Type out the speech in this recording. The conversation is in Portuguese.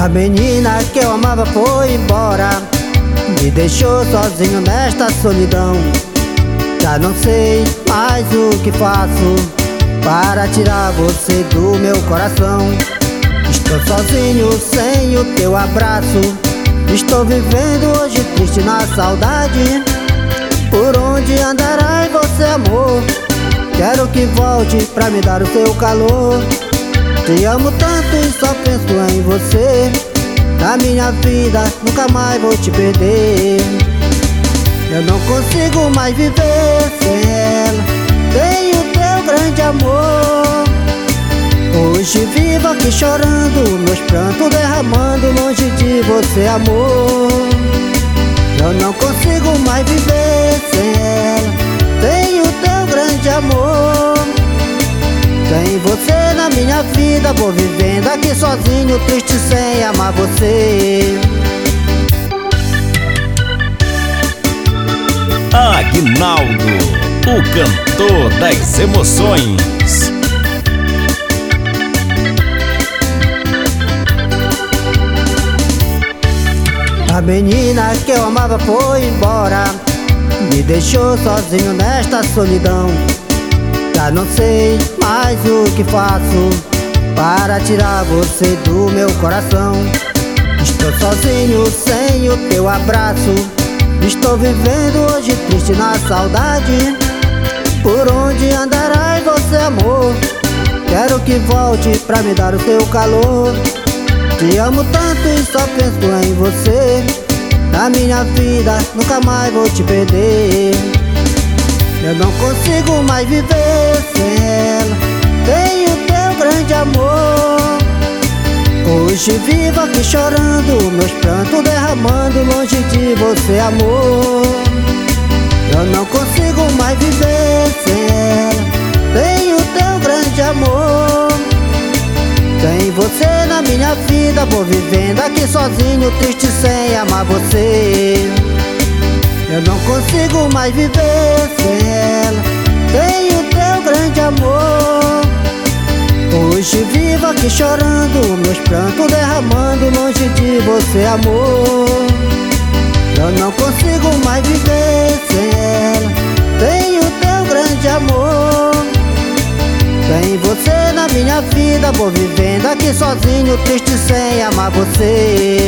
A menina que eu amava foi embora, me deixou sozinho nesta solidão. Já não sei mais o que faço para tirar você do meu coração. Estou sozinho sem o teu abraço, estou vivendo hoje triste na saudade. Por onde andarás você, amor? Quero que volte pra me dar o seu calor. Te amo tanto e só penso em você. Na minha vida nunca mais vou te perder. Eu não consigo mais viver sem ela, sem o teu grande amor. Hoje vivo aqui chorando, meus prantos derramando, longe de você, amor. Eu não consigo mais viver sem ela, sem o teu grande amor. Sem você na minha vida, vou vivendo aqui sozinho, triste sem amar você. Aguinaldo, o cantor das emoções. A menina que eu amava foi embora, me deixou sozinho nesta solidão. Já não sei mais o que faço para tirar você do meu coração. Estou sozinho sem o teu abraço, estou vivendo hoje triste na saudade. Por onde andarás você, amor? Quero que volte pra me dar o seu calor. Te amo tanto e só penso em você. Na minha vida nunca mais vou te perder. Eu não consigo mais viver sem ela, sem o teu grande amor. Hoje vivo aqui chorando, meus prantos derramando, longe de você, amor. Eu não consigo mais viver sem ela, sem o teu grande amor. Sem você na minha vida, vou vivendo aqui sozinho, triste sem amar você. Eu não consigo mais viver sem ela, sem o teu grande amor. Hoje vivo aqui chorando, meus prantos derramando, longe de você, amor. Eu não consigo mais viver sem ela, sem o teu grande amor. Sem você na minha vida, vou vivendo aqui sozinho, triste sem amar você.